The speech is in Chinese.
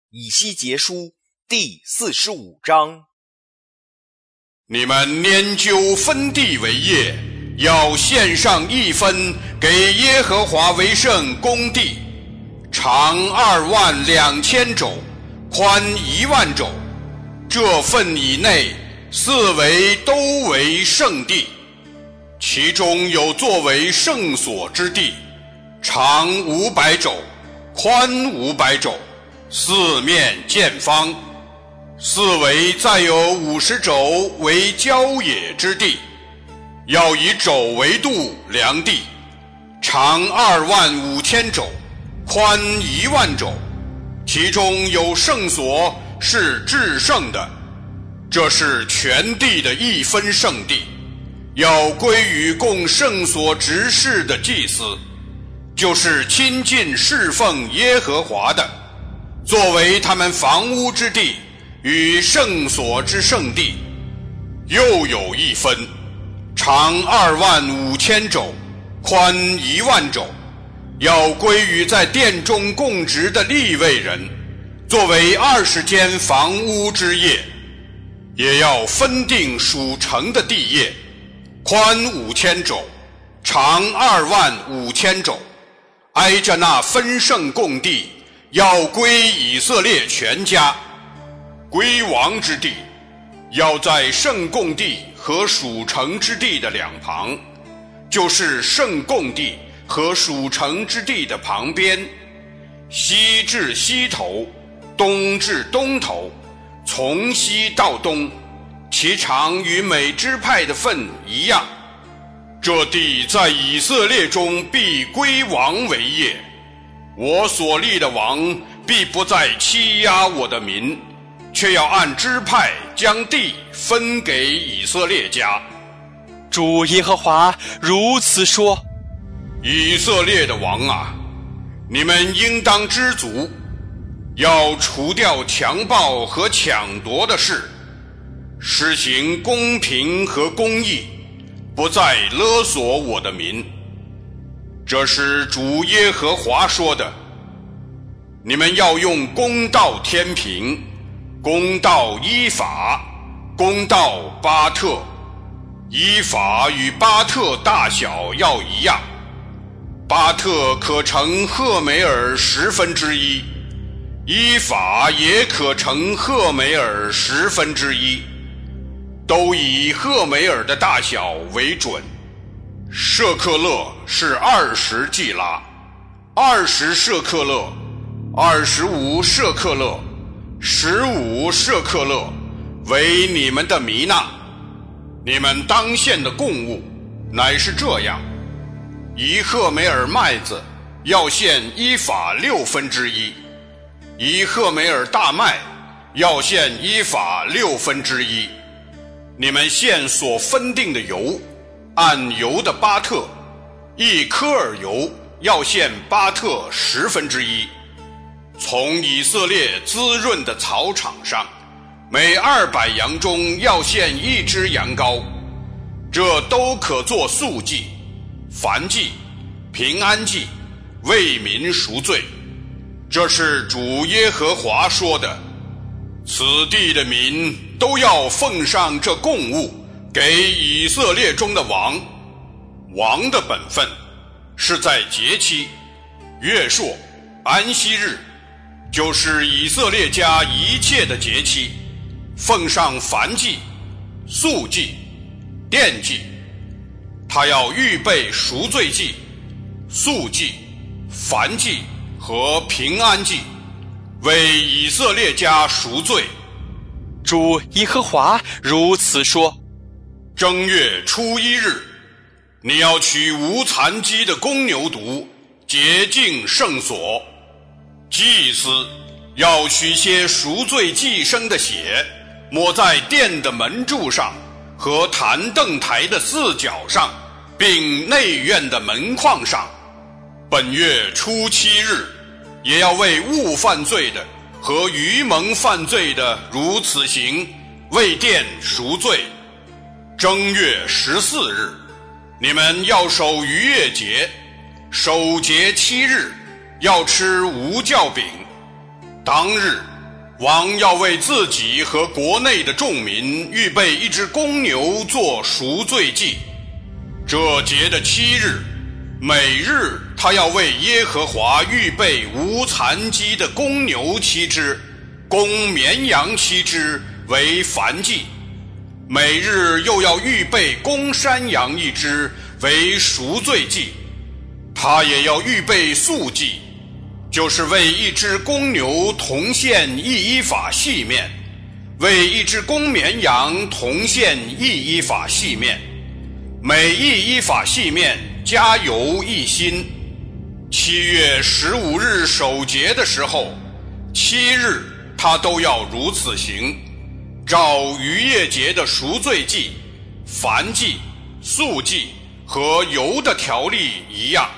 以西结书第45章。 你们拈阄分地为业，要献上一分给耶和华为圣公地，长22000肘，宽1万肘。这份以内四围都为圣地，其中有作为圣所之地，长500肘，宽500肘，四面见方。四围再有50肘为郊野之地，要以肘为度量地，长25000肘，宽1万肘。其中有圣所是至圣的，这是全地的一分圣地，要归于供圣所执事的祭司，就是亲近侍奉耶和华的，作为他们房屋之地与圣所之圣地。又有一分，长25000肘，宽1万肘，要归于在殿中供职的利未人，作为20间房屋之业。也要分定属城的地业，宽5000肘，长25000肘，挨着那分圣供地，要归以色列全家。归王之地，要在圣供地和属城之地的两旁，就是圣供地和属城之地的旁边，西至西头，东至东头，从西到东，其长与每支派的份一样。这地在以色列中必归王为业，我所立的王必不再欺压我的民，却要按支派将地分给以色列家。 主耶和华如此说： 以色列的王啊，你们应当知足，要除掉强暴和抢夺的事，施行公平和公义，不再勒索我的民。这是主耶和华说的。你们要用公道天平，公道依法，公道巴特。依法与巴特大小要一样，巴特可乘赫梅尔1/10，依法也可乘赫梅尔1/10，都以赫梅尔的大小为准。舍克勒是20季拉，20舍克勒，25舍克勒，15舍克勒，为你们的弥纳。你们当献的供物乃是这样：一赫梅尔麦子要献依法1/6，一赫梅尔大麦要献依法1/6。你们献所分定的油，按油的巴特，一科尔油要献巴特1/10。从以色列滋润的草场上，每200羊中要献1只羊羔，这都可作素祭、燔祭、平安祭，为民赎罪。这是主耶和华说的。此地的民都要奉上这供物给以色列中的王。王的本分是在节期、月朔、安息日，就是以色列家一切的节期，奉上燔祭、素祭、奠祭。他要预备赎罪祭、素祭、燔祭和平安祭，为以色列家赎罪。 主耶和华如此说： 正月初1日，你要取无残疾的公牛犊，洁净圣所。祭司要取些赎罪祭牲的血，抹在殿的门柱上和坛凳台的4角上，并内院的门框上。本月初7日，也要为误犯罪的和愚蒙犯罪的如此行，为殿赎罪。正月14日，你们要守逾越节，守节7日，要吃无酵饼。当日王要为自己和国内的众民预备一只公牛做赎罪祭。这节的7日，每日他要为耶和华预备无残疾的公牛7只，公绵羊7只为燔祭。每日又要预备公山羊1只为赎罪祭。他也要预备素祭，就是为一只公牛同献1伊法细面，为一只公绵羊同献1伊法细面，每1伊法细面加油1新。7月15日守节的时候，7日他都要如此行，照逾越节的赎罪祭、燔祭、素祭和油的条例一样。